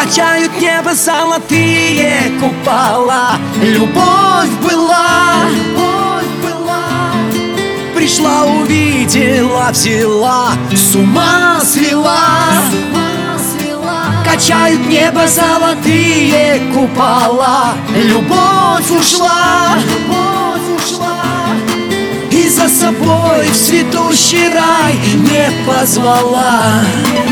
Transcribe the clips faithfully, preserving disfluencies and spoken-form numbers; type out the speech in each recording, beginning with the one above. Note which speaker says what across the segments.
Speaker 1: Качают небо золотые купола. Любовь была, любовь была. Пришла, увидела, взяла, с ума свела. Качают небо золотые купола. Любовь ушла, любовь ушла, и за собой в цветущий рай не позвала.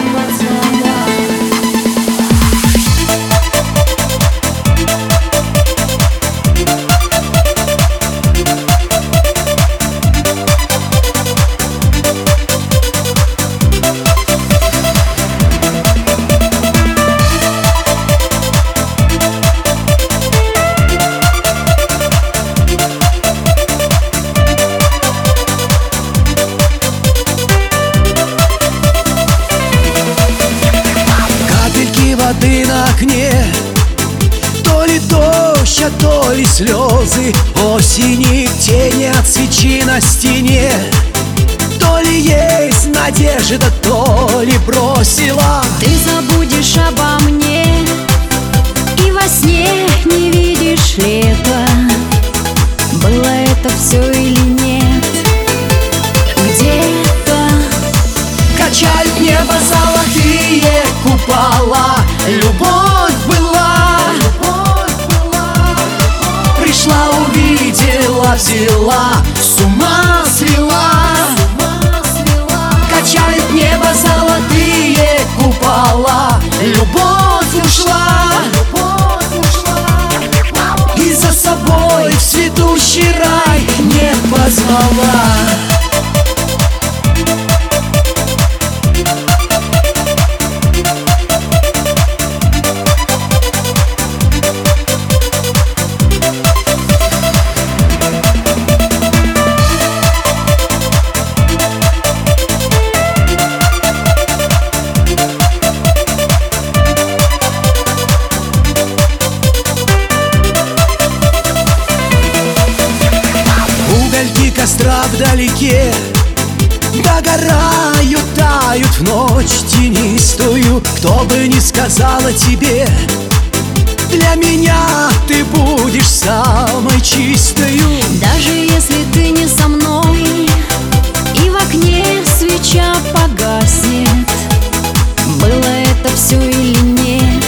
Speaker 2: Воды на окне, то ли дождь, а то ли слезы осени, тени от свечи на стене. То ли есть надежда, то ли бросила.
Speaker 3: Ты забудешь обо мне, и во сне не видишь лета. Было это все или нет? Где-то
Speaker 1: качают небо золотые купола. Любовь была, любовь была. Пришла, увидела, взяла, с ума свела. Качают небо золотые купола. Любовь ушла, любовь ушла, и за собой в цветущий рай не позвала.
Speaker 2: Угольки костра вдалеке догорают, тают в ночь тенистую. Кто бы ни сказала тебе, для меня ты будешь самой чистою.
Speaker 3: даже если ты не со мной, и в окне свеча погаснет, было это все или нет?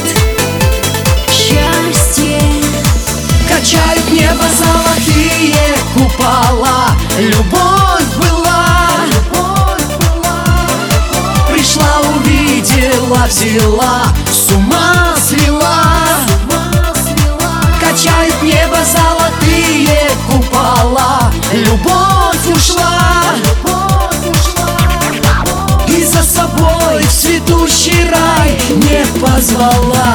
Speaker 3: Счастье
Speaker 1: качают небо золотые купола. Любовь была, любовь была. Пришла, увидела, взяла, с ума свела. Качают небо золотые купола. Любовь ушла, любовь ушла, и за собой в цветущий рай не позвала.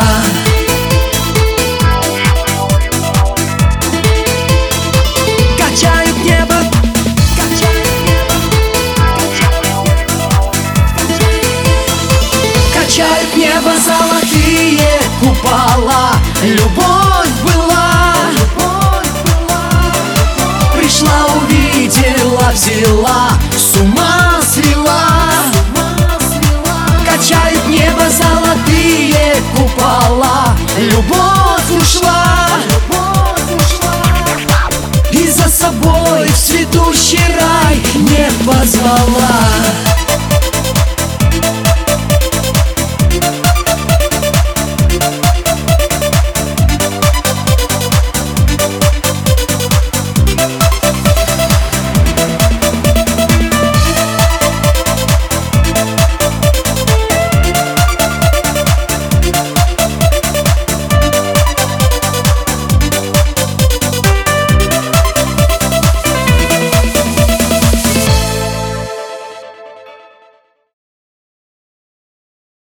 Speaker 1: Качают небо, качают небо, качают небо золотые купола. Любовь была, любовь была. Пришла, увидела, взяла,